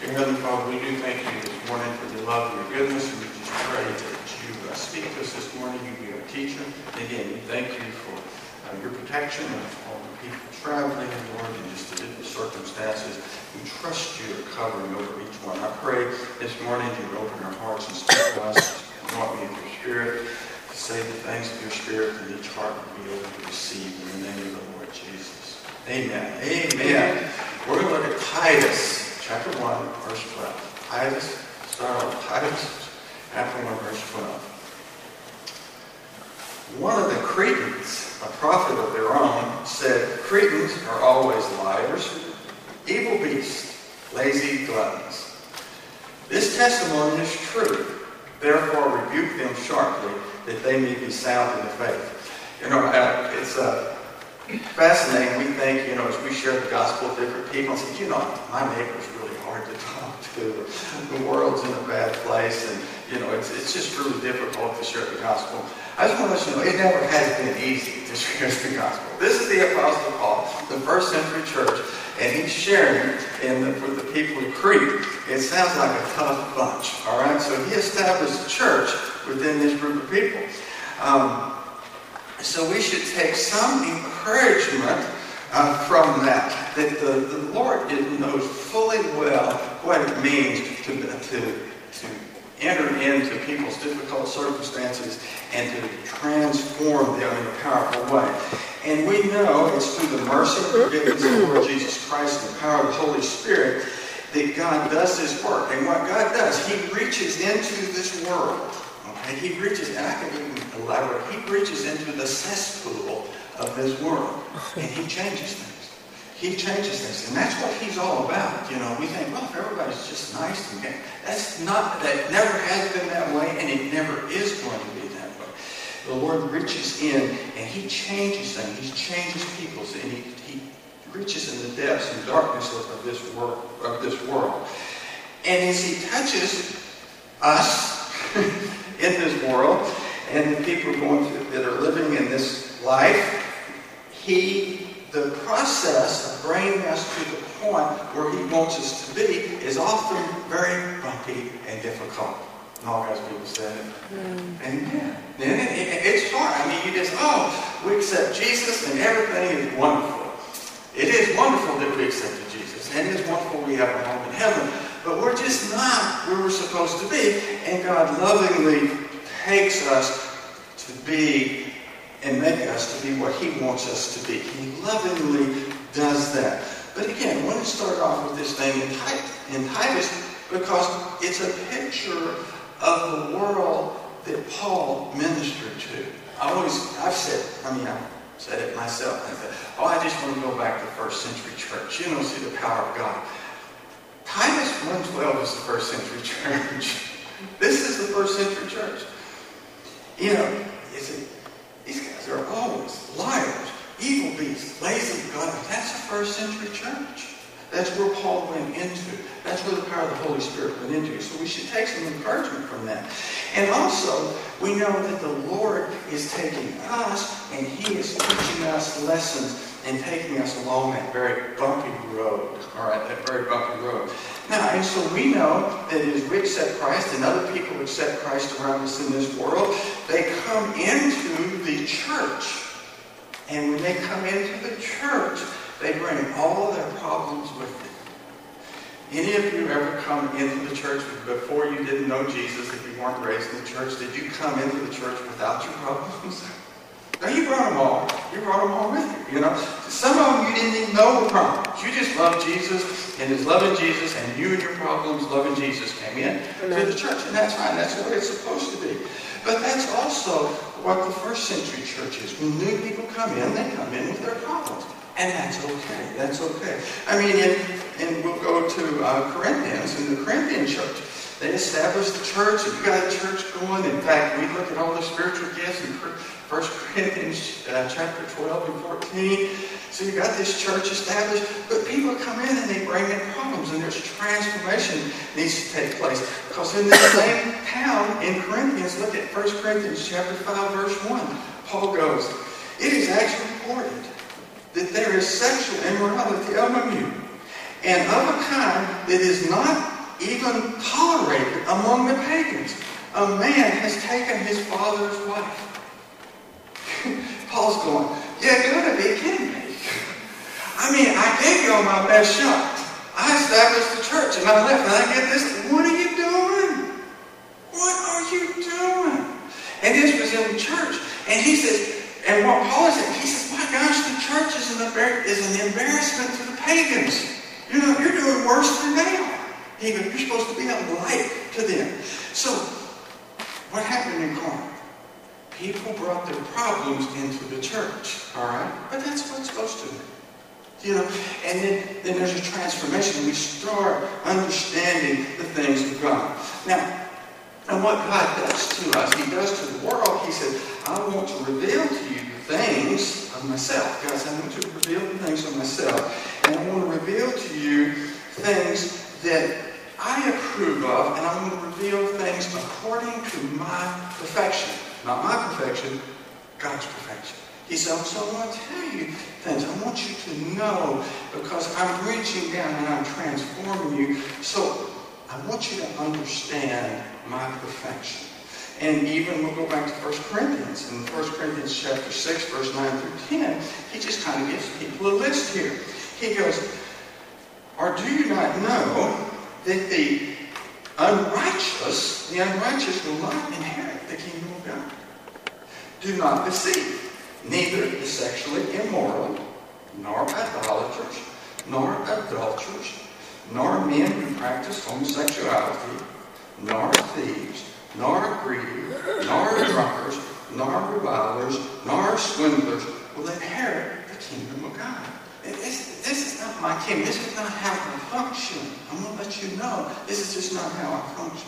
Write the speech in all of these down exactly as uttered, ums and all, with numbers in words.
Dear Heavenly Father, we do thank you this morning for your love and your goodness, and we just pray that you uh, speak to us this morning. You be our teacher. And again, we thank you for uh, your protection of all the people traveling, Lord, and just the different circumstances. We trust you are covering over each one. I pray this morning you would open our hearts and speak to us, anoint me with your Spirit, to say the things of your Spirit, and each heart will be able to receive in the name of the Lord Jesus. Amen. Amen. We're going to look at Titus. Chapter one, verse twelve. Titus, start off. Titus, chapter one, verse twelve. One of the Cretans, a prophet of their own, said, Cretans are always liars, evil beasts, lazy gluttons. This testimony is true. Therefore rebuke them sharply, that they may be sound in the faith. You know, uh, it's a... Uh, fascinating. We think, you know, as we share the gospel with different people, and say, you know, my neighbor's really hard to talk to. The world's in a bad place, and, you know, it's it's just really difficult to share the gospel. I just want to let you know, it never has been easy to share the gospel. This is the Apostle Paul, the first century church, and he's sharing in the, with the people of Crete. It sounds like a tough bunch, all right? So he established a church within this group of people. Um, So we should take some encouragement uh, from that, that the, the Lord knows fully well what it means to, to, to enter into people's difficult circumstances and to transform them in a powerful way. And we know it's through the mercy and forgiveness of the Lord Jesus Christ and the power of the Holy Spirit that God does His work. And what God does, He reaches into this world. And he reaches, and I can even elaborate, he reaches into the cesspool of this world, and he changes things. He changes things, and that's what he's all about. You know, we think, well, if everybody's just nice and good. That's not, that never has been that way, and it never is going to be that way. The Lord reaches in, and he changes things. He changes people, and he, he reaches in the depths and darkness of, of this world, of this world. And as he touches us, in this world, and the people going through, that are living in this life, he, the process of bringing us to the point where he wants us to be is often very bumpy and difficult. And all God's people said it. Mm. Amen. And it, it, it's hard. I mean, you just, oh, we accept Jesus and everything is wonderful. It is wonderful that we accepted Jesus, and it is wonderful we have a home in heaven. But we're just not where we're supposed to be. And God lovingly takes us to be and make us to be what he wants us to be. He lovingly does that. But again, I want to start off with this thing in Titus because it's a picture of the world that Paul ministered to. I always, I've said, I mean, I've said it myself. I said, oh, I just want to go back to first century church. You know, see the power of God. Titus one twelve is the first century church. This is the first century church. You know, you see, these guys are always liars, evil beasts, lazy gluttons. That's the first century church. That's where Paul went into. That's where the power of the Holy Spirit went into. So we should take some encouragement from that. And also, we know that the Lord is taking us and he is teaching us lessons and taking us along that very bumpy road. All right, that very bumpy road. Now, and so we know that as we accept Christ and other people accept Christ around us in this world, they come into the church. And when they come into the church, they bring all of their problems with them. Any of you ever come into the church before you didn't know Jesus, if you weren't raised in the church, did you come into the church without your problems? No, you brought them all. You brought them all with you, you know. Some of them you didn't even know the problems. You just loved Jesus, and his loving Jesus, and you and your problems loving Jesus came in to the church. And that's fine. That's the way it's supposed to be. But that's also what the first century church is. When new people come in, they come in with their problems. And that's okay. That's okay. I mean, and, and we'll go to uh, Corinthians, in the Corinthian church. They established the church, and you got a church going. In fact, we look at all the spiritual gifts in First Corinthians uh, chapter twelve and fourteen. So you got this church established, but people come in and they bring in problems, and there's transformation needs to take place. Because in this same town in Corinthians, look at First Corinthians chapter five, verse one. Paul goes, "It is actually reported that there is sexual immorality among you, and of a kind that is not even tolerated among the pagans. A man has taken his father's wife. Paul's going, you gotta be kidding me. I mean, I gave you all my best shot. I established the church and I left and I get this. What are you doing? What are you doing? And this was in the church. And he says, and what Paul is saying, he says, my gosh, the church is an, is an embarrassment to the pagans. You know, you're doing worse than they are. He goes, you're supposed to be a light to them. So, what happened in Corinth? People brought their problems into the church, all right? But that's what it's supposed to be. You know, and then, then there's a transformation. We start understanding the things of God. Now, and what God does to us, He does to the world, He says, I want to reveal to you the things of myself. God said, I want to reveal the things of myself. And I want to reveal to you things that I approve of, and I want to reveal things according to my perfection. Not my perfection, God's perfection. He said, so I want to tell you things. I want you to know because I'm reaching down and I'm transforming you. So I want you to understand my perfection. And even we'll go back to First Corinthians. In First Corinthians chapter six, verse nine through ten, he just kind of gives people a list here. He goes, or do you not know that the unrighteous, the unrighteous will not inherit the kingdom of God? Do not deceive. Neither the sexually immoral, nor idolaters, nor adulterers, nor men who practice homosexuality, nor thieves, nor greedy, nor drunkards, nor revilers, nor swindlers will inherit the kingdom of God. This, this is not my kingdom. This is not how I function. I'm going to let you know this is just not how I function.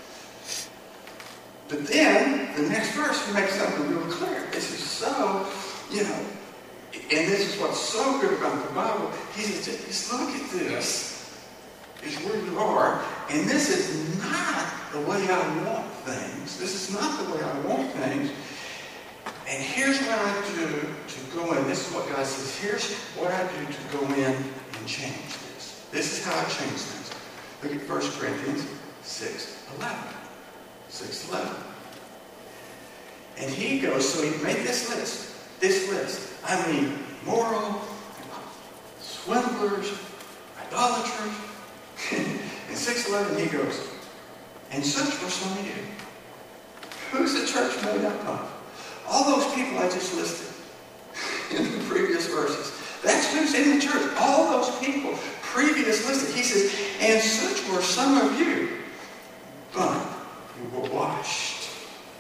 But then, the next verse makes something real clear. This is so, you know, and this is what's so good about the Bible. He says, just look at this. Is where you are. And this is not the way I want things. This is not the way I want things. And here's what I do to go in. This is what God says. Here's what I do to go in and change this. This is how I change things. Look at First Corinthians six eleven. six eleven. And he goes, so he made this list. This list. I mean, moral, swindlers, idolaters. In six eleven he goes, and such were some of you. Who's the church made up of? All those people I just listed in the previous verses. That's who's in the church. All those people previous listed. He says, and such were some of you, but you were washed.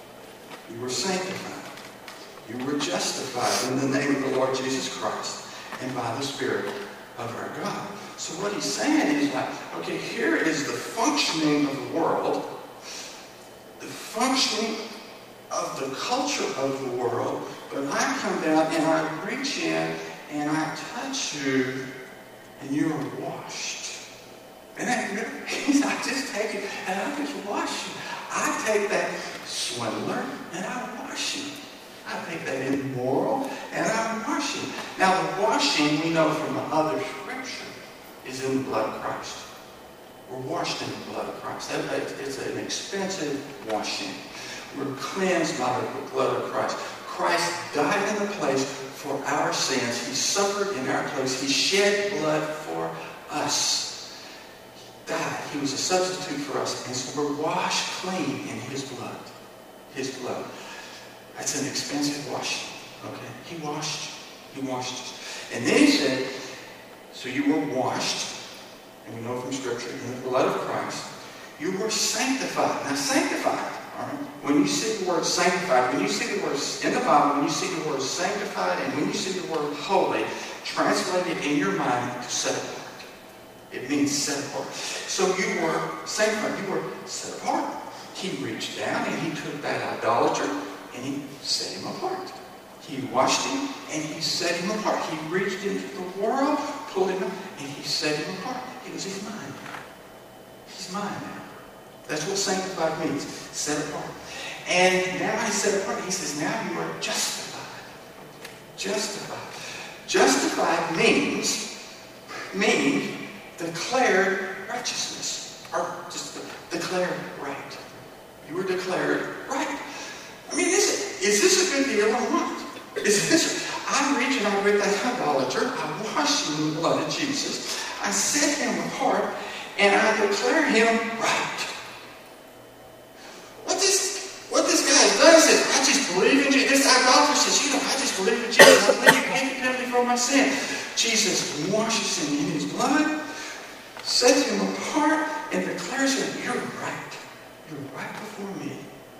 You were sanctified. You were justified in the name of the Lord Jesus Christ and by the Spirit of our God. So what he's saying is like, okay, here is the functioning of the world, the functioning of the culture of the world, but I come down and I reach in and I touch you and you are washed. And that really, I just take it and I just wash you. I take that swindler and I wash you. I take that immoral and I wash you. Now the washing we know from the other scripture is in the blood of Christ. We're washed in the blood of Christ. It's an expensive washing. We're cleansed by the blood of Christ. Christ died in the place for our sins. He suffered in our place. He shed blood for us. He died. He was a substitute for us. And so we're washed clean in His blood. His blood. That's an expensive washing. Okay? He washed you. He washed us. And then He said, so you were washed, and we know from Scripture, in the blood of Christ. You were sanctified. Now sanctified. All right? When you see the word sanctified, when you see the word in the Bible, when you see the word sanctified, and when you see the word holy, translate it in your mind to set apart. It means set apart. So you were sanctified. You were set apart. He reached down and He took that idolater and He set him apart. He washed him and He set him apart. He reached into the world, pulled him up, and He set him apart. He was He's mine now. He's mine now. That's what sanctified means. Set apart. And now He's set apart. He says, now you are justified. Justified. Justified means, means declared righteousness, or just declared right. You were declared right. I mean, is it? Is this a good deal or what? Is this? I reach and I read that idolater. I wash him in the blood of Jesus. I set him apart, and I declare him right. What this, what this guy does is, I just believe in Jesus. This idolater says, you know, I just believe in Jesus. I believe you pay the penalty for my sin. Jesus washes him in his blood, sets him apart, and declares him, you're right. You're right before me.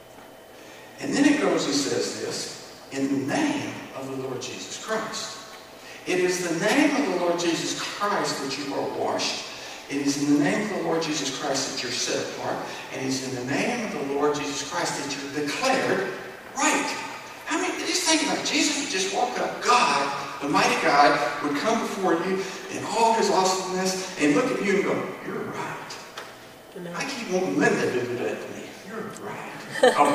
And then it goes and says this, in the name of the Lord Jesus Christ. It is the name of the Lord Jesus Christ that you are washed. It is in the name of the Lord Jesus Christ that you're set apart. And it's in the name of the Lord Jesus Christ that you're declared right. I mean, just think about it. Jesus would just walk up. God, the mighty God, would come before you in all his awesomeness and look at you and go, you're right. I keep wanting Linda to do that to me. You're right. Oh,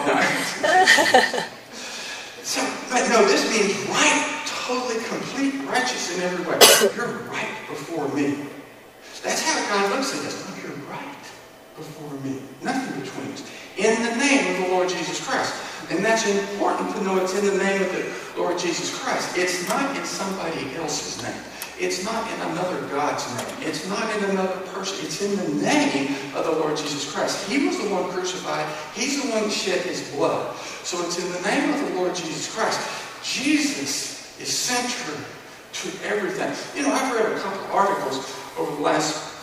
no. So, but no, this means right, totally complete, righteous in every way. You're right before me. That's how God looks at us. Oh, you're right before me. Nothing between us. In the name of the Lord Jesus Christ. And that's important to know it's in the name of the Lord Jesus Christ. It's not in somebody else's name. It's not in another God's name. It's not in another person. It's in the name of the Lord Jesus Christ. He was the one crucified. He's the one that shed his blood. So it's in the name of the Lord Jesus Christ. Jesus is central to everything. You know, I've read a couple of articles over the last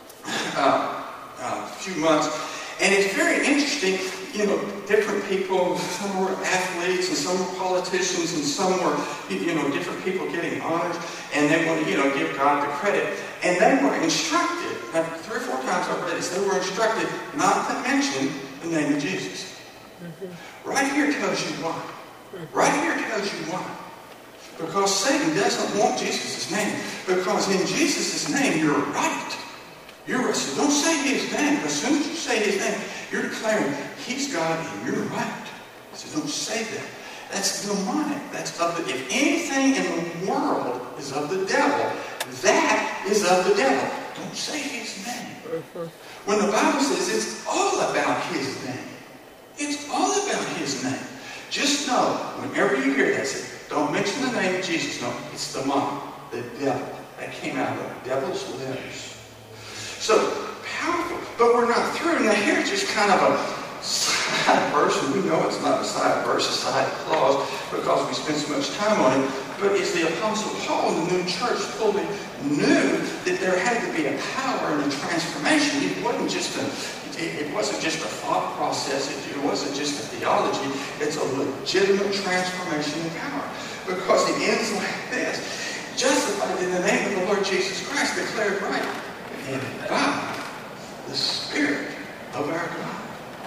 uh, uh, few months, and it's very interesting. You know, different people, some were athletes and some were politicians and some were, you know, different people getting honors, and they want to, you know, give God the credit. And they were instructed, now, three or four times I've read this, they were instructed not to mention the name of Jesus. Mm-hmm. Right here tells you why. Right here tells you why. Because Satan doesn't want Jesus' name. Because in Jesus' name, you're right. You're right. So don't say his name. As soon as you say his name, you're declaring he's God and you're right. So don't say that. That's demonic. That's of the, if anything in the world is of the devil, that is of the devil. Don't say his name. When the Bible says it's all about his name. It's all about his name. Just know, whenever you hear that, say, don't mention the name of Jesus. No, it's demonic. The devil. That came out of the devil's letters. So, powerful. But we're not through. Now here's just kind of a side verse, and we know it's not a side verse, a side clause, because we spend so much time on it. But it's the Apostle Paul in the new church fully knew that there had to be a power and a transformation. It wasn't just a, it wasn't just a thought process. It, it wasn't just a theology. It's a legitimate transformation in power. Because it ends like this. Justified in the name of the Lord Jesus Christ, declared right. And by the Spirit of our God.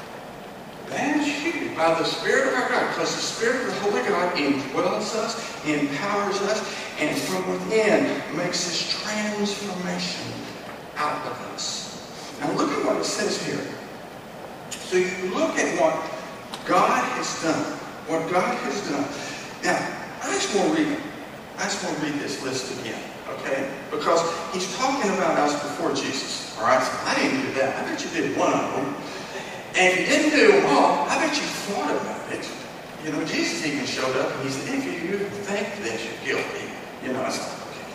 That's huge. By the Spirit of our God. Because the Spirit of the Holy God indwells us, empowers us, and from within makes this transformation out of us. Now look at what it says here. So you look at what God has done. What God has done. Now, I just want to read it. I just want to read this list again. Okay? Because he's talking about us before Jesus. All right? So I didn't do that. I bet you did one of them. And if you didn't do them all, I bet you thought about it. You know, Jesus even showed up and he said, if you think that you're guilty, you know, it's like, okay.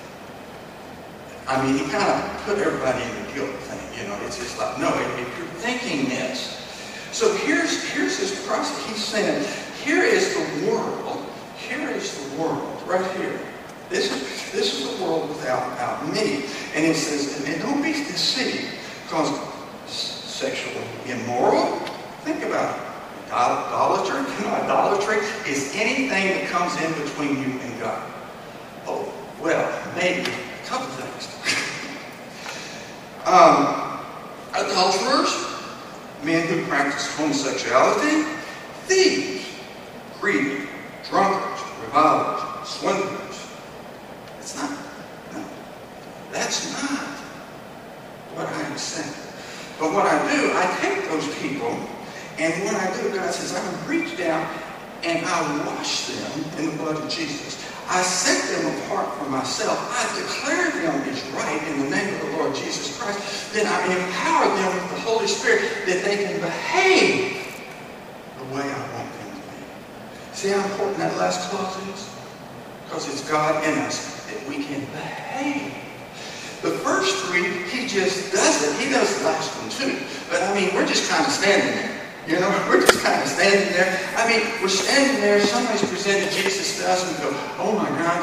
I mean, he kind of put everybody in the guilt thing. You know, it's just like, no, if you're thinking this. So here's, here's his process. He's saying, here is the world. Here is the world. Right here. This is, this is the world without, without me. And he says, and don't be deceived, because sexually immoral, think about it. Idolatry, you know, idolatry is anything that comes in between you and God. Oh, well, maybe a couple things. um, adulterers, men who practice homosexuality, thieves, greedy, drunkards, revilers, swindlers. It's not, no, that's not what I am saying. But what I do, I take those people, and what I do, God says, I reach down and I wash them in the blood of Jesus. I set them apart for myself. I declare them as right in the name of the Lord Jesus Christ. Then I empower them with the Holy Spirit that they can behave the way I want them to be. See how important that last clause is? Because it's God in us that we can behave. The first three, he just does it. He does the last one too. But I mean, we're just kind of standing there. You know, we're just kind of standing there. I mean, we're standing there. Somebody's presented Jesus to us and we go, oh my God,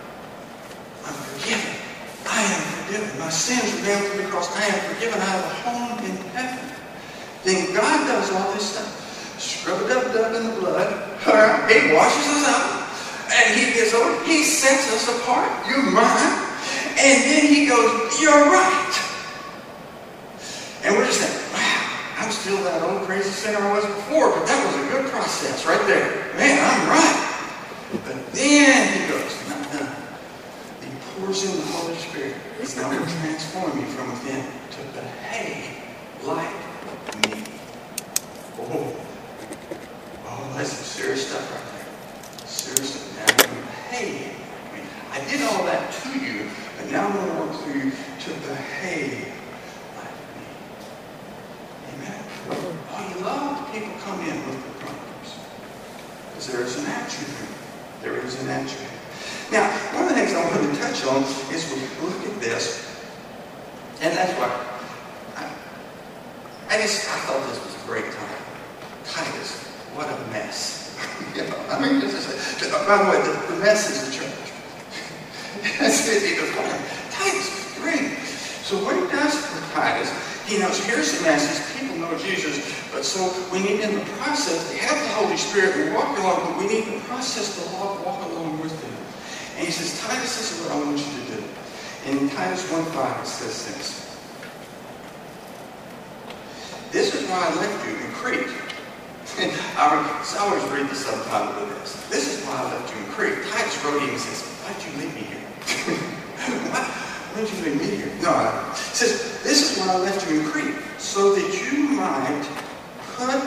I'm forgiven. I am forgiven. My sins were nailed to the cross. I am forgiven. I have a home in heaven. Then God does all this stuff. Scrub-a-dub-dub in the blood. All right. He washes us out. And he gets over. He sets us apart. You're mine. And then he goes, you're right. And we're just saying, wow, I'm still that old crazy sinner I was before, but that was a good process right there. Man, I'm right. But then he goes, no, no. He pours in the Holy Spirit. He's now going to transform you from within to behave like me. Oh, oh, that's some serious stuff right there. Serious stuff. Now I'm going to behave. I mean, I did all that to you, but now I'm going to work through you to behave like me. Amen. I love when people come in with their problems. Because there is an answer here. There is an answer here. Now, one of the things I want to touch on is we look at this, and that's why I, I just I thought this was a great time. Titus, what a mess. You know, I mean, this is a, by the way, the, the mess is the church. That's it. He goes, what? Titus, great. So what he does with Titus, he knows here's the message. People know Jesus, but so we need in the process to have the Holy Spirit and walk along, but we need the process to walk, walk along with him. And he says, Titus, this is what I want you to do. And in Titus one five it says this. This is why I left you in Crete. I always read this sometimes with this. This is why I left you in Crete. Titus wrote him and says, why'd you leave me here? Why, why did you leave me here? No, it says, this is why I left you in Crete, so that you might put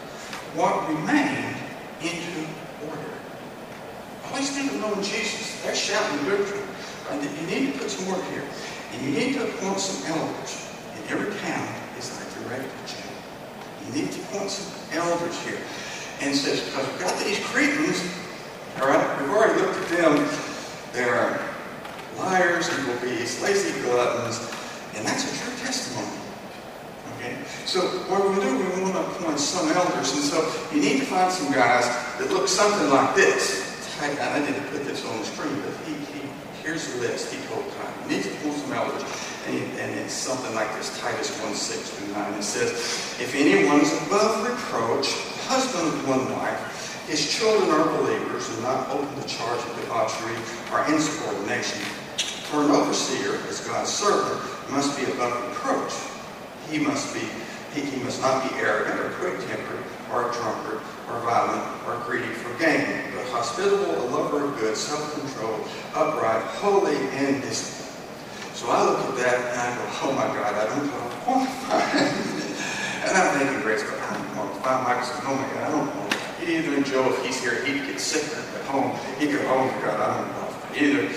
what remained into order. Always think of knowing Jesus. They're shouting good for him. Right? You need to put some work here. And you need to appoint some elders. In every town is like directed to. You need to appoint some elders here. And it says, because we've got these Cretans, all right, we've already looked at them. They're liars, evil beasts, lazy gluttons, and that's a true testimony. Okay? So what we're going to do, we want to appoint some elders, and so you need to find some guys that look something like this. I, I didn't put this on the screen, but he, he here's the list he told time. You need to appoint some elders, and, he, and it's something like this, Titus one six through nine. It says, if anyone is above reproach, the husband of one wife, his children are believers and not open to charge of debauchery or insubordination. For an overseer, as God's servant, must be above reproach. He must be, he, he must not be arrogant or quick-tempered or a drunkard or violent or greedy for gain, but hospitable, a lover of good, self-controlled, upright, holy, and disciplined. So I look at that and I go, oh my God, I don't qualify. And I'm thinking, Grace, but I don't qualify. Michael said, oh my God, I don't qualify. Either Joe, if he's here, he'd get sick at home. He'd go, oh my God, I don't qualify either.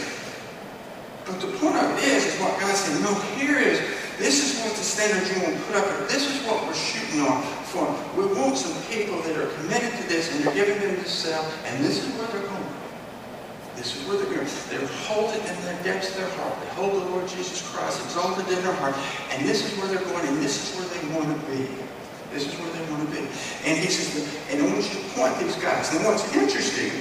But the point of it is, is what God said, no, here is, this is what the standard you want to put up here. This is what we're shooting on for. We want some people that are committed to this and they're giving them to self, and this is where they're going. This is where they're going. They're holding in the depths of their heart. They hold the Lord Jesus Christ exalted in their heart, and this is where they're going, and this is where they want to be. This is where they want to be. And he says, and I want you to point these guys. And what's interesting,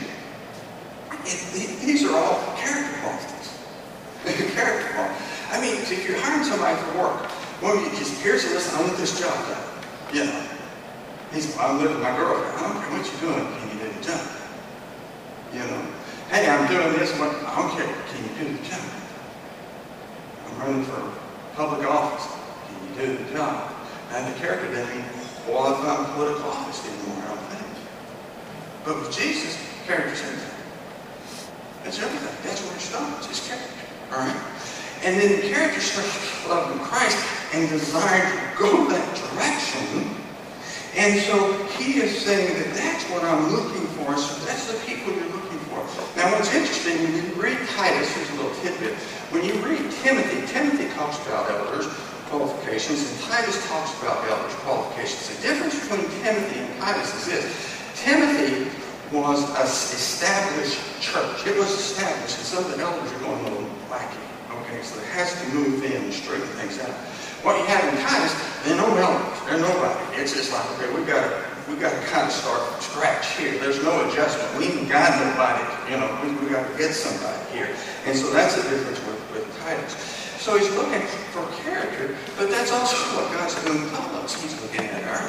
it, these are all character qualities. Character qualities. I mean, if you're hiring somebody for work, well, you just, here's a list, I want this job done. You know. He said, well, I'm living with my girlfriend. I don't care what you're doing. Can you do the job? You know. Hey, I'm doing this. What, I don't care. Can you do the job? I'm running for public office. Can you do the job? And the character doesn't mean qualifying political office anymore, I don't think. But with Jesus, character's everything. That's everything. That's where it starts, his character. Alright? And then the character starts loving Christ and desiring to go that direction. And so he is saying that that's what I'm looking for. So that's the people you're looking for. Now what's interesting, when you read Titus, here's a little tidbit. When you read Timothy, Timothy talks about elders' qualifications, and Titus talks about elders' qualifications. The difference between Timothy and Titus is this. Timothy was an established church. It was established, and some of the elders are going a little wacky. Okay, so it has to move in and straighten things out. What you have in Titus, they're no elders. They're nobody. It's just like, okay, we've got to we got to kind of start from scratch here. There's no adjustment. We ain't got nobody. You know, we we got to get somebody here. And so that's the difference with, with Titus. So he's looking for character, but that's also what God's doing with all of us. He's looking at our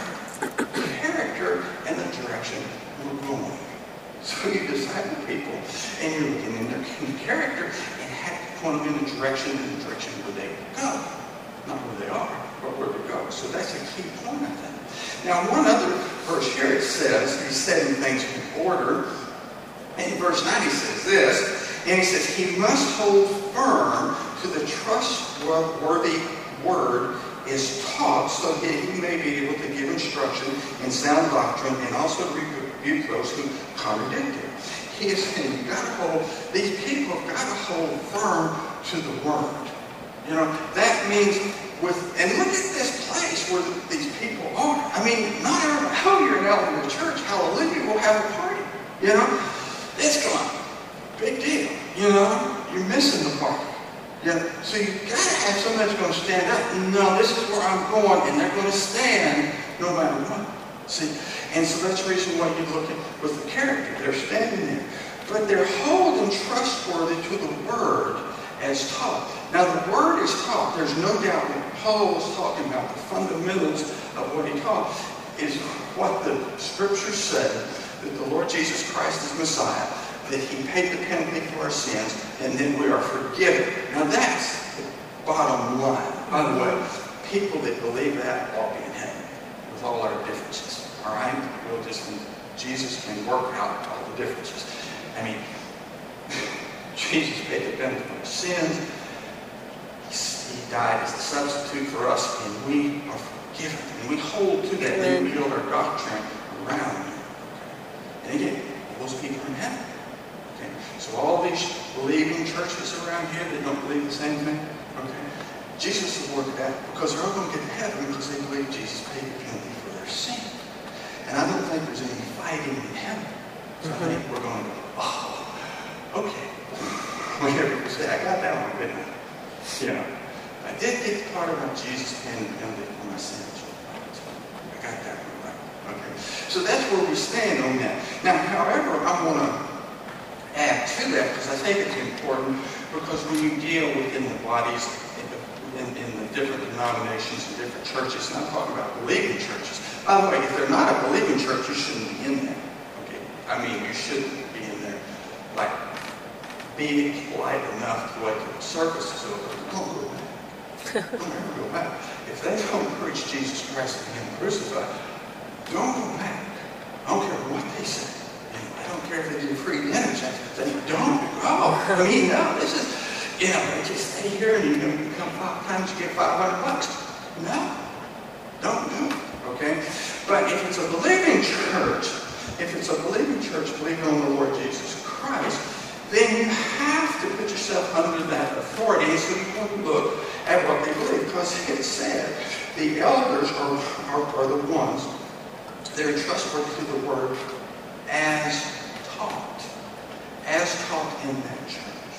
character and the direction we're going. So you disciple people, and you're looking in their character and have to point them in the direction and the direction where they go. Not where they are, but where they go. So that's a key point, I think. Now, one other verse here, it says, he's setting things in order. In verse nine, he says this, and he says, he must hold firm to the trustworthy word is taught, so that he may be able to give instruction in sound doctrine and also rebuke those who contradict it. He is saying, you've got to hold, these people have got to hold firm to the word. You know, that means with, and look at this place where the, these people are. I mean, not everybody, oh, you're an elder in the church, hallelujah, we'll have a party. You know, it's going, big deal. You know, you're missing the party. Yeah, so you've got to have somebody that's going to stand up. No, this is where I'm going, and they're going to stand no matter what. See, and so that's the reason why you look at with the character. They're standing there, but they're holding trustworthy to the word as taught. Now, the word is taught. There's no doubt what Paul was talking about, the fundamentals of what he taught, is what the scriptures say, that the Lord Jesus Christ is Messiah, that he paid the penalty for our sins, and then we are forgiven. Now, that's the bottom line. By the way, people that believe that ought to be in heaven with all our differences. All right? We'll just, Jesus can work out all the differences. I mean, Jesus paid the penalty for our sins. He died as a substitute for us, and we are forgiven. And we hold to that, and we build our doctrine around it. Okay? And again, those people are in heaven. Okay? So all these believing churches around here that don't believe the same thing, okay? Jesus will work that because they're all going to get to heaven because they believe Jesus paid the penalty for their sin. And I don't think there's any fighting in heaven. So mm-hmm. I think we're going to go, oh, okay. Whenever you say, I got that one, didn't I? You know, I did get the part about Jesus paying the penalty for my sins. I got that one right. Okay. So that's where we stand on that. Now, however, I want to add to that because I think it's important because when you deal within the bodies in the, in, in the different denominations and different churches, and I'm talking about believing churches. By the way, if they're not a believing church, you shouldn't be in there. Okay. I mean, you shouldn't be in there like be polite enough to wait till the service is over. Don't go back. Don't ever go back. If they don't preach Jesus Christ and Him crucified, don't go back. I don't care what they say. And I don't care if they do free dinner checks. They don't go. I mean, no, this is, you know, they just stay here and you're going to become five times, you get five hundred bucks. No. Don't do it. Okay? But if it's a believing church, if it's a believing church believing on the Lord Jesus Christ, then you have to put yourself under that authority. And so you want to look at what they believe. Because it said the elders are, are, are the ones that are trustworthy to the word as taught. As taught in that church.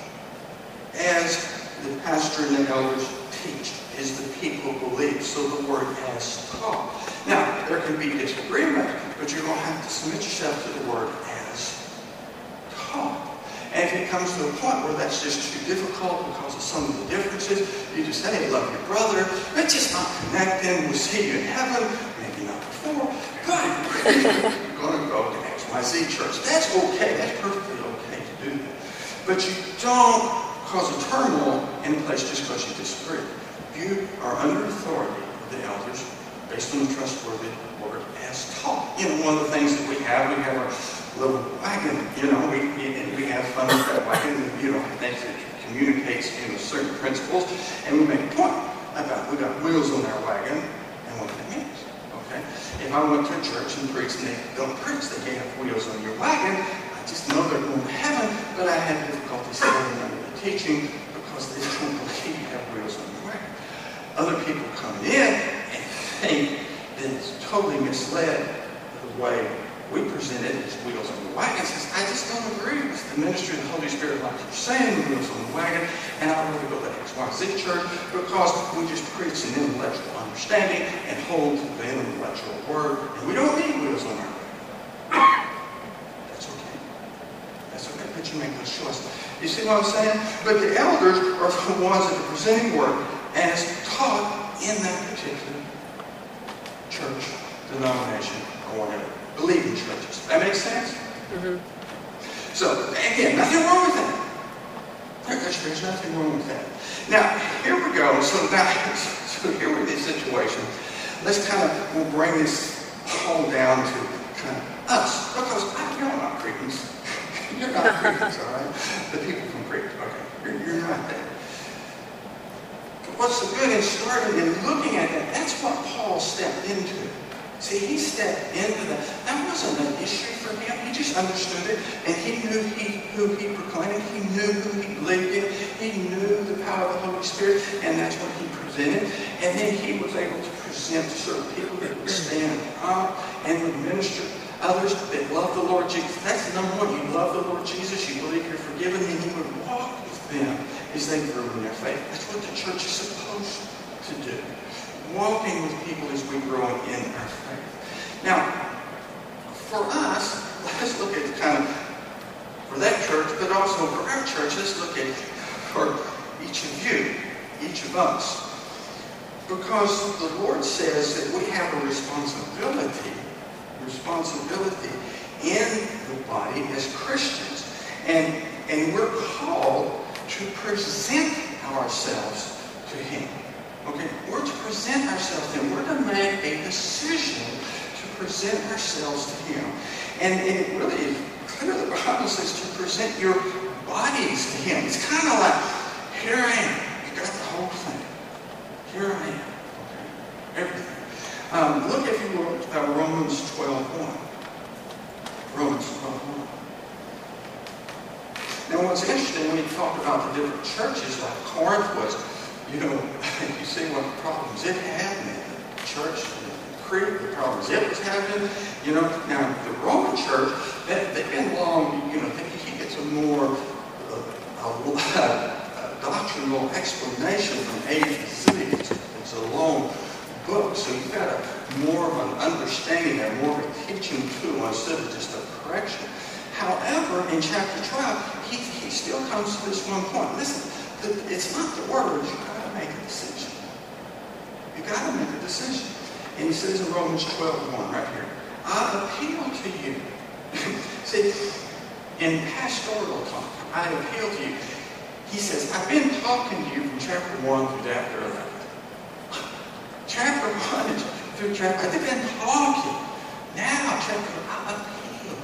As the pastor and the elders teach, is the people believe. So the word as taught. Now, there can be disagreement, but you're going to have to submit yourself to the word as taught. And if it comes to a point where that's just too difficult because of some of the differences, you just say, hey, love your brother. It's just not connecting. We'll see you in heaven. Maybe not before. But you're going to go to X Y Z church. That's okay. That's perfectly okay to do that. But you don't cause a turmoil in a place just because you disagree. You are under authority of the elders based on the trustworthy word as taught. You know, one of the things that we have, we have our little wagon, you know, we, and we have fun with that wagon, you know, I think it communicates, you know, certain principles, and we make a point about, we got wheels on our wagon, and what that means, okay? if I went to a church and preached and they don't preach, they can't have wheels on your wagon, I just know they're going to heaven, but I had difficulty studying under the teaching because they don't believe you have wheels on your wagon. Other people come in and think that it's totally misled the way we present it as wheels on the wagon. Says, I just don't agree with the ministry of the Holy Spirit like you're saying, wheels on the wagon, and I'd rather go to X Y Z church because we just preach an intellectual understanding and hold to the intellectual word, and we don't need wheels on our wagon. That's okay. That's okay, but you make those choices. You see what I'm saying? But the elders are the ones that are presenting word as taught in that particular church, denomination, or whatever. Believing churches. That makes sense? Mm-hmm. So, again, nothing wrong with that. There's, there's nothing wrong with that. Now, here we go. So now, so here we're in this situation. Let's kind of, we'll bring this all down to kind of us. Because I, you're not Cretans. You're not Cretans, all right? The people from Crete. Okay. You're, you're not that. But what's so good in starting and looking at that, that's what Paul stepped into. See, he stepped into that. That wasn't an issue for him. He just understood it, and he knew he, who he proclaimed. He knew who he believed in. He knew the power of the Holy Spirit, and that's what he presented. And then he was able to present to certain people that would stand up and would minister to others that love the Lord Jesus. That's the number one. You love the Lord Jesus. You believe you're forgiven, and he would walk with them as they grew in their faith. That's what the church is supposed to do. Walking with people as we grow in our faith. Now, for us, let's look at kind of, for that church, but also for our church, let's look at for each of you, each of us. Because the Lord says that we have a responsibility, responsibility in the body as Christians. And, and we're called to present ourselves to Him. Okay, we're to present ourselves to Him. We're to make a decision to present ourselves to Him. And, and it really is clear, the Bible says to present your bodies to Him. It's kind of like, here I am. You got the whole thing. Here I am. Okay, everything. Um, look, if you will, at Romans twelve one. Romans twelve one. Now, what's interesting when he talked about the different churches, like Corinth was, you know, you see what problems it had in the church in Crete, the problems it was having. You know, now the Roman church, they, they've been long, you know, they, he gets a more uh, a, a doctrinal explanation from A to Z. It's, it's a long book, so you've got a more of an understanding and more of a teaching tool instead of just a correction. However, in chapter twelve, he, he still comes to this one point. Listen, the, it's not the words. You've got to make a decision. You've got to make a decision. And he says in Romans twelve one, right here, I appeal to you. See, in pastoral talk, I appeal to you. He says, I've been talking to you from chapter one through chapter eleven. Chapter one through chapter, I've been talking. Now, chapter, I appeal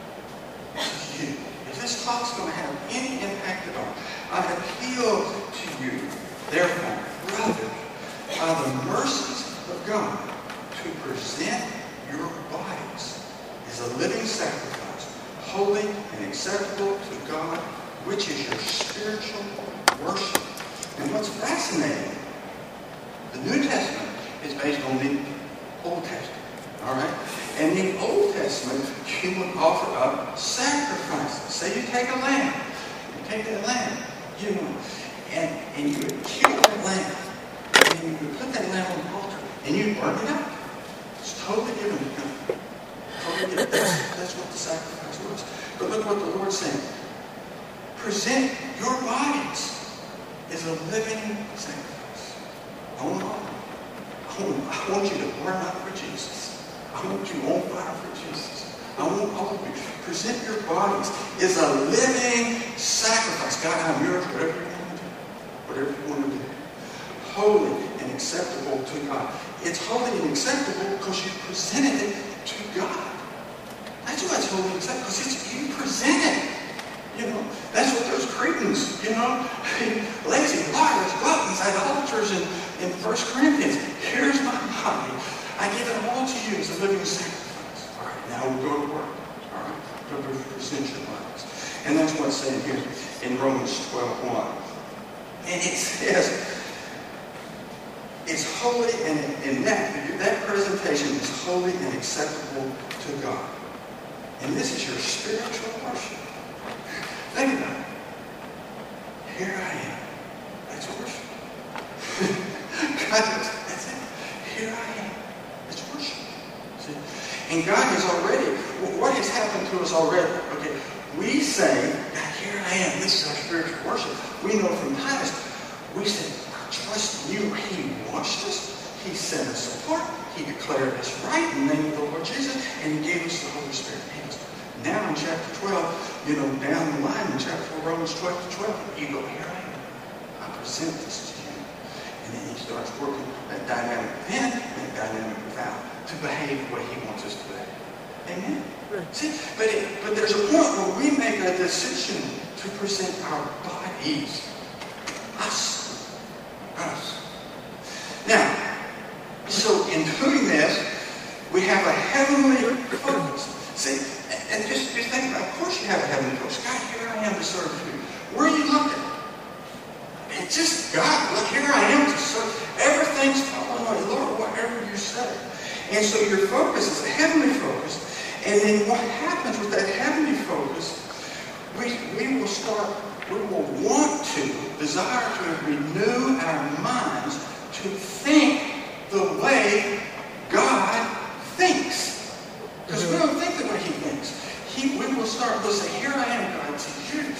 to you. If this talk's going to have any impact at all, I appeal to you, therefore, brothers, by the mercies of God, to present your bodies as a living sacrifice, holy and acceptable to God, which is your spiritual worship. And what's fascinating, the New Testament is based on the Old Testament. All right? And in the Old Testament, you would offer up sacrifices. Say you take a lamb. You take that lamb, you know, and, and you would kill that lamb. And you would put that lamb on the altar. And you burn it up. It's totally given to God. Totally given. That's, that's what the sacrifice was. But look what the Lord's saying. Present your bodies as a living sacrifice. I want, I want, I want you to burn up for Jesus. I want you on fire for Jesus. I want all of you. Present your bodies as a living sacrifice. God, I'm yours, whatever you want to do. Whatever you want to do. Holy and acceptable to God. It's holy and acceptable because you presented it to God. That's why it's holy and acceptable, because it's you present it. You know, that's what those Cretans, you know, lazy, liars, gluttons, idolaters in, in First Corinthians. Here's my body. I give it all to you as a living sacrifice. All right, now we'll go to work. All right, go to present your lives. And that's what's saying here in Romans twelve one. And it says, it's holy, and, and that, that presentation is holy and acceptable to God. And this is your spiritual worship. Think about it. Here I am. That's worship. God, that's it. Here I am. It's worship. See? And God has already, what has happened to us already? Okay, we say, God, here I am. This is our spiritual worship. We know from Titus, we say, trust in you. He washed us. He set us apart. He declared us right in the name of the Lord Jesus, and He gave us the Holy Spirit. Now in chapter twelve, you know, down the line in chapter four, Romans twelve to twelve, you go, here I am. I present this to you. And then He starts working that dynamic within and that dynamic without to behave the way He wants us to behave. Amen? Right. See, but, it, but there's a point where we make a decision to present our bodies. Us. Us. Now, so in doing this, we have a heavenly focus. See, and just, just think about, of course you have a heavenly focus. God, here I am to serve you. Where are you looking? It's just, God, look, here I am to serve. Everything's falling on you, Lord, whatever you say. And so your focus is a heavenly focus. And then what happens with that heavenly focus, we, we will start, we will want to, desire to renew our minds to think the way God thinks. Because we don't think the way He thinks. He, we will start, we'll say, here I am, God, to you.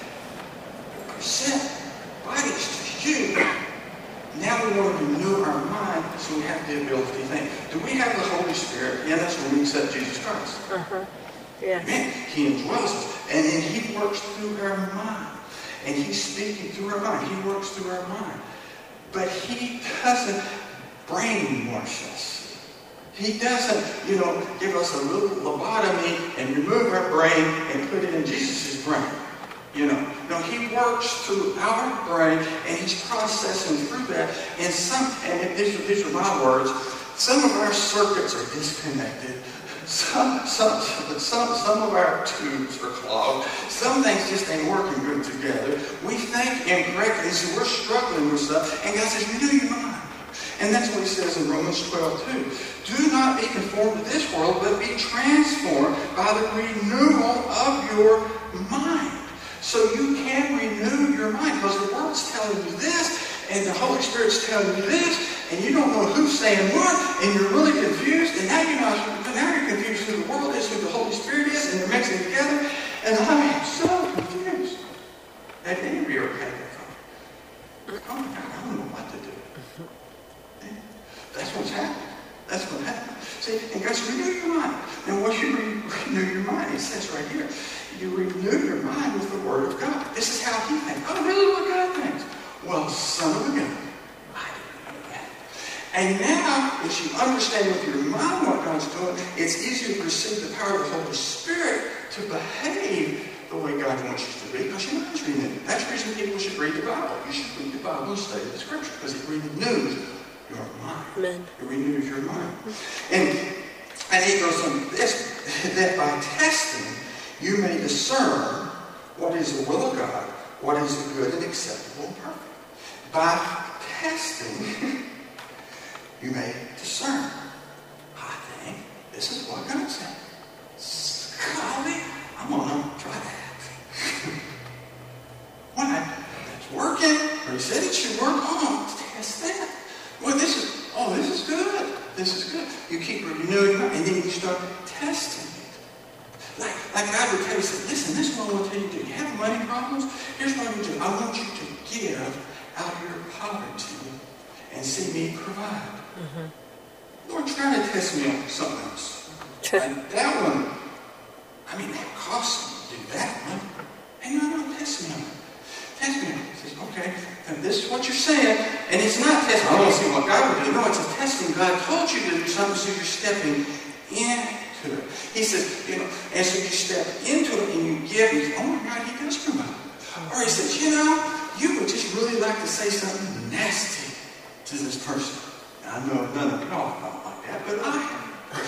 Present bodies to you. Now we want to renew our mind so we have the ability to think. Do we have the Holy Spirit? Yeah, that's when we accept Jesus Christ. Uh-huh. Yeah. Man, He indwells us. And then He works through our mind. And He's speaking through our mind. He works through our mind. But He doesn't brainwash us. He doesn't, you know, give us a little lobotomy and remove our brain and put it in Jesus' brain. You know, no, He works through our brain and He's processing through that. And some, and these are, these are my words, some of our circuits are disconnected. Some, some, some, some of our tubes are clogged. Some things just ain't working good together. We think incorrectly, so we're struggling with stuff. And God says, renew your mind. And that's what He says in Romans twelve two. Do not be conformed to this world, but be transformed by the renewal of your mind. So you can renew your mind, because the world's telling you this, and the Holy Spirit's telling you this, and you don't know who's saying what, and you're really confused, and now you're not, now you're confused who the world is, who the Holy Spirit is, and they're mixing together, and I am so confused. Have any of you ever had that thought? Oh my God, I don't know what to do. That's what's happening. That's what happened. See, and God says, renew your mind. And once you re- renew your mind, it says right here, you renew your mind with the Word of God. This is how He thinks. Oh, really? What God thinks? Well, son of a gun, I didn't know that. And now, as you understand with your mind what God's doing, it's easier to receive the power of the Holy Spirit to behave the way God wants you to be, because your mind's renewed. That's the reason people should read the Bible. You should read the Bible and study the Scripture, because it renews your mind. Amen. It renews your mind. And, and he goes on this, that by testing you may discern what is the will of God, what is the good and acceptable and perfect. By testing you may discern. I think this is what God said. Golly, I'm going to try that. When I, that's working, or He said it should work, oh, let's test that. Well, this is, oh, this is good. This is good. You keep renewing it, and then you start testing it. Like, like God would tell you, say, listen, this is what I want to tell you to do. You have money problems? Here's what I want you to do. I want you to give out of your poverty and see me provide. Mm-hmm. Lord, try to test me on something else. And that one, I mean, that costs me to do that one. And no, no, test me on it. Test me on it. He says, okay, and this is what you're saying. And it's not testing. I want to see what God would do. No, it's a testing. God told you to do something, so you're stepping into it. He says, you know, and so you step into it and you give. And you say, oh my God, He does provide. Or He says, you know, you would just really like to say something nasty to this person. Now, I know none of y'all are like that, but I am.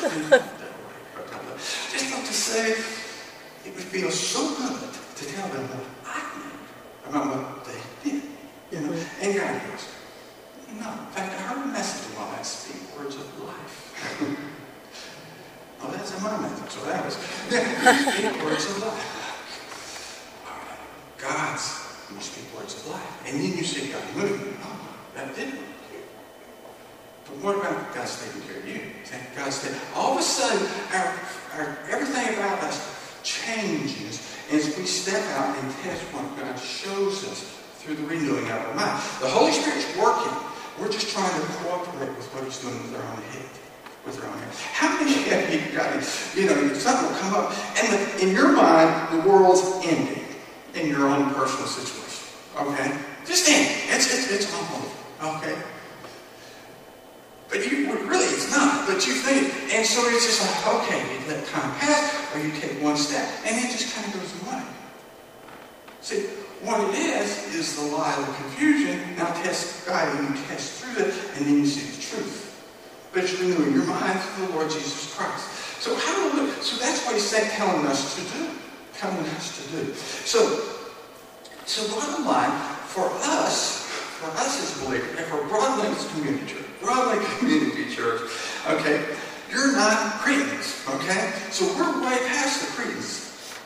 didn't feel that way. Just like to say, it would feel so good to tell them what I knew about what they did. You know, and God goes, no. In fact, I heard a message while I speak words of life. Oh, that's in my message, so that was, yeah, speak words of life. All right. God's, you speak words of life. And then you see God moving. Oh, that didn't work. But what about God's taking care of you? God's taking, all of a sudden, our, our, everything about us changes as we step out and test what God shows us through the renewing of our mind. The Holy Spirit's working. We're just trying to cooperate with what He's doing with our own head. With our own head. How many have you got, you know, something will come up, and the, in your mind, the world's ending in your own personal situation. Okay? Just ending. It's, it's, it's all over. Okay? But you, really, it's not. But you think, and so it's just like, okay, you let time pass, or you take one step, and it just kind of goes away. See, what it is, is the lie of confusion. Now test God, and you test through it, and then you see the truth. But it's renewing your mind through the Lord Jesus Christ. So how do we, so that's what He's saying, telling us to do. Telling us to do. So, so bottom line, for us, for us as believers, and for Broadlands Community Church, Broadlands Community Church, okay, you're not Cretans, okay? So we're way past the Cretans.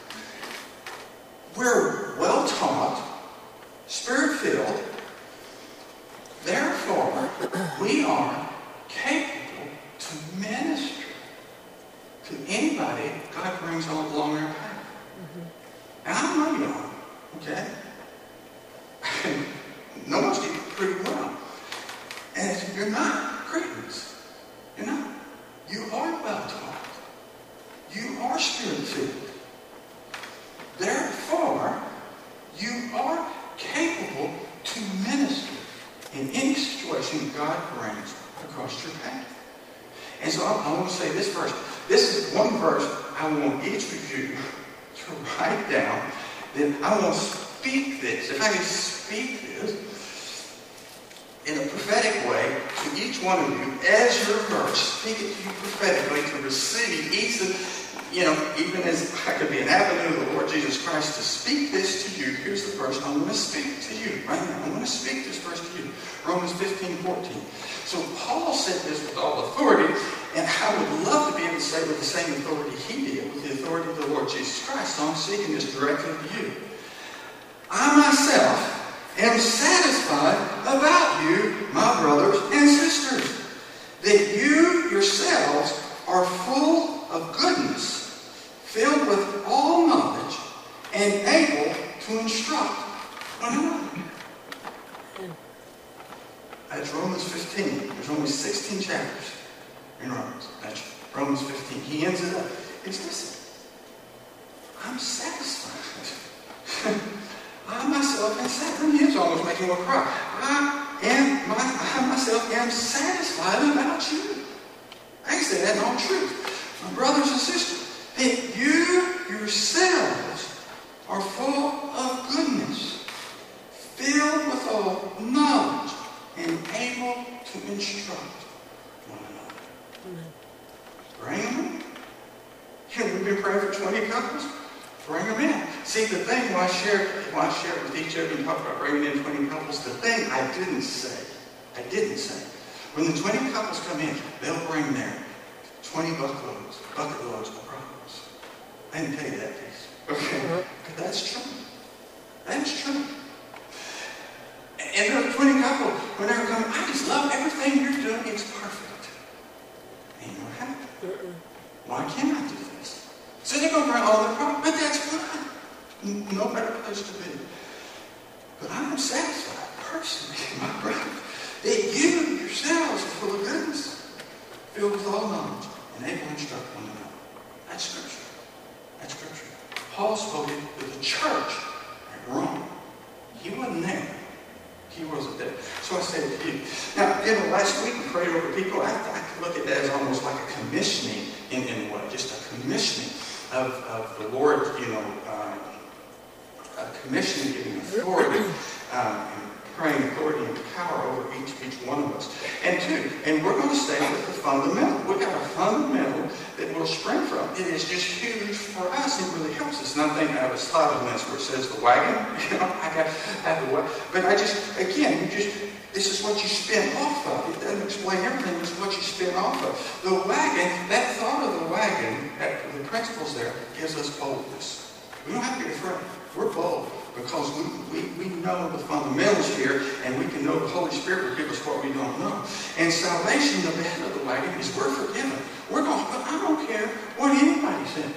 We're well taught, Spirit-filled. Therefore, we are capable to minister to anybody God brings along our path. Mm-hmm. And I know y'all, okay? Know most of you pretty well. And if you're not Cretans, you're not. You are well taught. You are Spirit-filled. Therefore, you are capable to minister in any situation God brings across your path. And so I, I want to say this verse. This is one verse I want each of you to write down. Then I want to speak this. If I can speak this in a prophetic way to each one of you as your verse, speak it to you prophetically to receive each of, you know, even as I could be an avenue of the Lord Jesus Christ to speak this to you. Here's the verse I'm going to speak to you right now. I'm going to speak this verse to you. Romans fifteen fourteen. So Paul said this with all authority, and I would love to be able to say with the same authority he did, with the authority of the Lord Jesus Christ. So I'm speaking this directly to you. I myself am satisfied about you, my brothers and sisters, that you yourselves are full of goodness, filled with all knowledge, and able to instruct one another. That's Romans fifteen. There's only sixteen chapters in Romans. That's Romans fifteen. He ends it up. It's listen, I'm satisfied. I myself am satisfied. He's almost making me cry. I am my, I myself am satisfied about you. I can say that in all truth. My brothers and sisters, that you yourselves are full of goodness, filled with all knowledge, and able to instruct one another. Bring them in. Yeah, we've been praying for twenty couples. Bring them in. See, the thing when I shared, when I shared with each of you and talked about bringing in twenty couples, the thing I didn't say, I didn't say, when the twenty couples come in, they'll bring their twenty bucket loads, bucket loads of problems. I didn't tell you that piece. Okay? But that's true. That's true. And the twenty couple, when they're coming, I just love everything you're doing. It's perfect. And you know what happened? Why can't I do this? So they're going to bring all their problems, but that's fine. No better place to be. But I'm satisfied, personally, my brother, that you yourselves are full of goodness, filled with all knowledge, and able to instruct one another. That's Scripture. That's Scripture. Paul spoke it to the church at Rome. He wasn't there. He wasn't there. So I said it to you. Now, you know, last week we prayed over people. I, I look at that as almost like a commissioning in, in a way, just a commissioning of, of the Lord, you know, um, a commissioning, giving authority, um, and praying authority and power over each each one of us. And two, and we're going to stay with the fundamental. We've got a fundamental that we'll spring from. It is just huge for us. It really helps us. And I think I have a slide on this where it says the wagon. You know, I got I have the wagon. But I just, again, you just, this is what you spin off of. It doesn't explain everything. It's what you spin off of. The wagon, that thought of the wagon, that, the principles there, gives us boldness. We don't have to be afraid. We're bold because we, we, we know the fundamentals here, and we can know the Holy Spirit will give us what we don't know. And salvation, the head of the wagon, is we're forgiven. We're going, but I don't care what anybody says.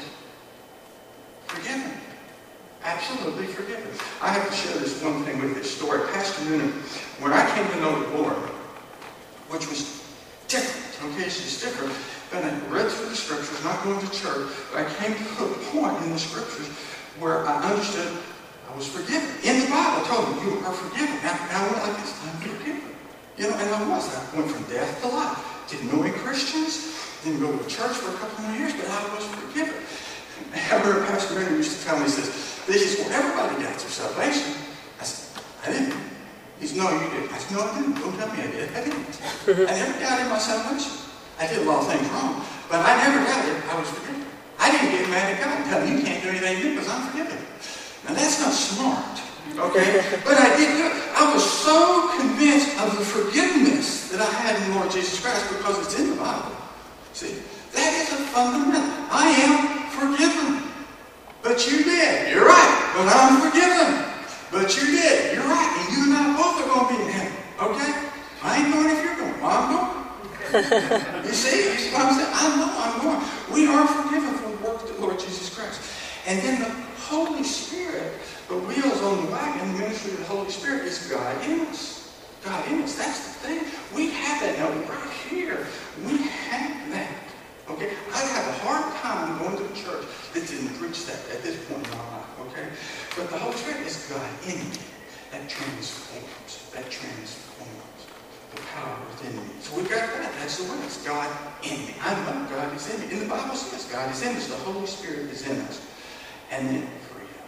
Forgiven. Absolutely forgiven. I have to share this one thing with this story. Pastor Noonan, when I came to know the Lord, which was different, okay, it's just different, but I read through the scriptures, not going to church, but I came to a point in the scriptures where I understood I was forgiven. In the Bible, I told me, you are forgiven. Now, now I went like this, I'm forgiven. You know, and I was. I went from death to life. Didn't know any Christians. Didn't go to church for a couple of years, but I was forgiven. I remember Pastor Renner used to tell me, he says, this is well, everybody doubts their salvation. I said, I didn't. He said, no, you did. I said, no, I didn't. Don't tell me I did. I didn't. I never doubted my salvation. I did a lot of things wrong, but I never doubted I was forgiven. I didn't get mad at God and tell him, you can't do anything to me because I'm forgiven. Now that's not smart, okay? But I did do it. I was so convinced of the forgiveness that I had in the Lord Jesus Christ because it's in the Bible. See, that is a fundamental. I am forgiven. But you did. You're right. But I'm forgiven. But you did. You're right. And you and I both are going to be in heaven. Okay? I ain't going if you're going. Well, I'm going. You see? You see what I'm saying? I know I'm going. We are forgiven from the work of the Lord Jesus Christ. And then the Holy Spirit, the wheels on the wagon, the ministry of the Holy Spirit is God in us. God in us. That's the thing. We have that now right here. We have that. Okay? I'd have a hard time going to a church that didn't preach that at this point in my life. Okay? But the Holy Spirit is God in me. That transforms. That transforms the power within me. So we've got that. That's the way. It's God in me. I know God is in me. And the Bible says God is in us. The Holy Spirit is in us. And then freedom.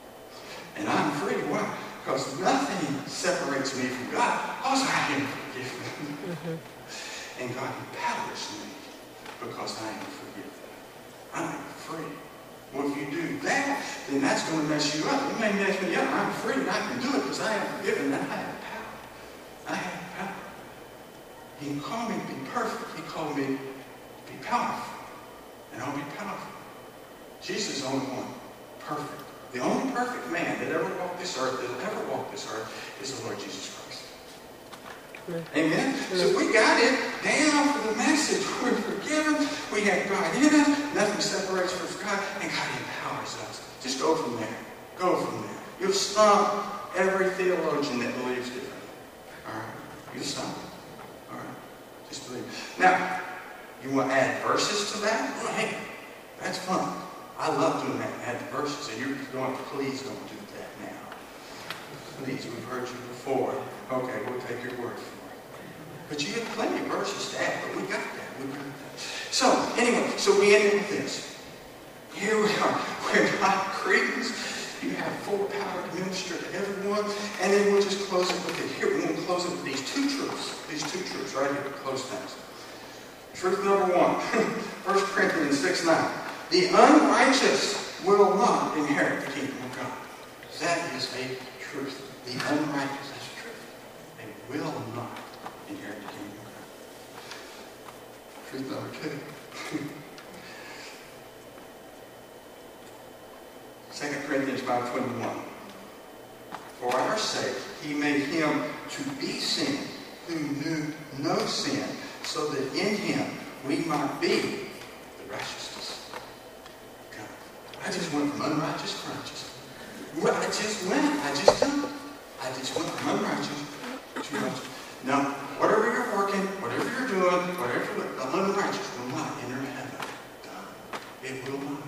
And I'm free. Why? Because nothing separates me from God. Because I am forgiven. Mm-hmm. And God empowers me because I am forgiven. I am free. Well, if you do that, then that's going to mess you up. It may mess me up. I'm free and I can do it because I am forgiven and I have power. I have power. He didn't call me to be perfect. He called me to be powerful. And I'll be powerful. Jesus is the only one. Perfect. The only perfect man that ever walked this earth, that will ever walk this earth, is the Lord Jesus Christ. Amen? Amen? So we got it down for the message. We're forgiven. We have God in us. Nothing separates us from God. And God empowers us. Just go from there. Go from there. You'll stump every theologian that believes differently. All right? You'll stump. All right? Just believe. Now, you want to add verses to that? Well, hey, that's fun. I love doing that, add the verses, and you're going, please don't do that now. Please, we've heard you before. Okay, we'll take your word for it. But you have plenty of verses to add, but we got that. We got that. So, anyway, so we ended with this. Here we are. We're not Cretans. You have full power to minister to everyone. And then we'll just close it with it. Here, we're going to close it with these two truths. These two truths right here to close things. Truth number one, First Corinthians six nine. The unrighteous will not inherit the kingdom of God. That is a truth. The unrighteous, that's a truth. They will not inherit the kingdom of God. Truth number two. Second Corinthians five twenty-one. For our sake he made him to be sin who knew no sin, so that in him we might be the righteousness. I just went from unrighteous to righteous. Well, I just went. I just done. I just went from unrighteous to righteous. Now, whatever you're working, whatever you're doing, whatever the unrighteous will not enter heaven. Done. It will not.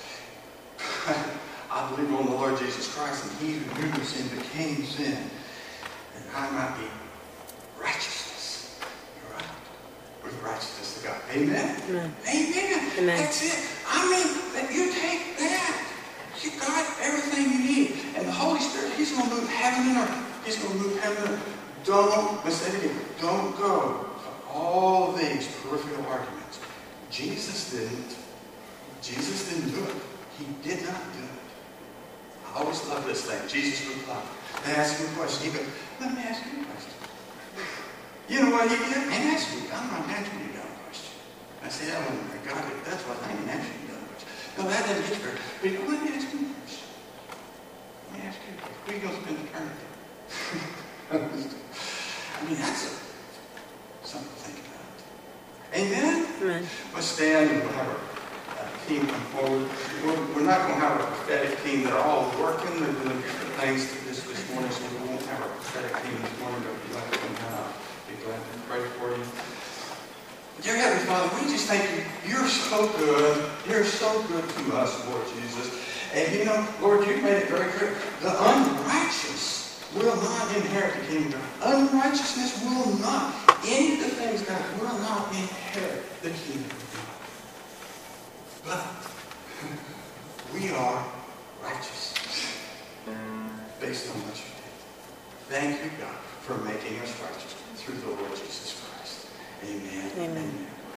I believe on the Lord Jesus Christ, and he who knew sin became sin, and I might be righteousness. You're right. With righteousness of God. Amen? Amen. Amen. Amen. That's it. I mean, that you take that. You got everything you need. And the Holy Spirit, he's going to move heaven and earth. He's going to move heaven and earth. Don't, let's say it again, don't go to all of these peripheral arguments. Jesus didn't. Jesus didn't do it. He did not do it. I always love this thing. Jesus replied. They asked him a question. He goes, let me ask you a question. You know what he did? And ask me. I'm not asking you a dumb question. I said, that wasn't very godly. That's what I didn't ask you a dumb question. No, that doesn't get fair. But you know, let me ask you a question. Let me ask you a question. Where are you going to spend eternity? I mean, that's a, something to think about. Amen? Amen. Let's stand and we'll have our uh, team come forward. We're, we're not going to have a prophetic team. They're all working. They're doing different things this, this morning, so we won't have a prophetic team this morning, but if you'd like to come down, I'll be glad to pray for you. Dear Heavenly Father, we just thank you. You're so good. You're so good to us, Lord Jesus. And you know, Lord, you've made it very clear. The unrighteous will not inherit the kingdom. Unrighteousness will not. Any of the things, God, will not inherit the kingdom of God. But we are righteous based on what you did. Thank you, God, for making us righteous through the Lord Jesus Christ. Amen. Amen.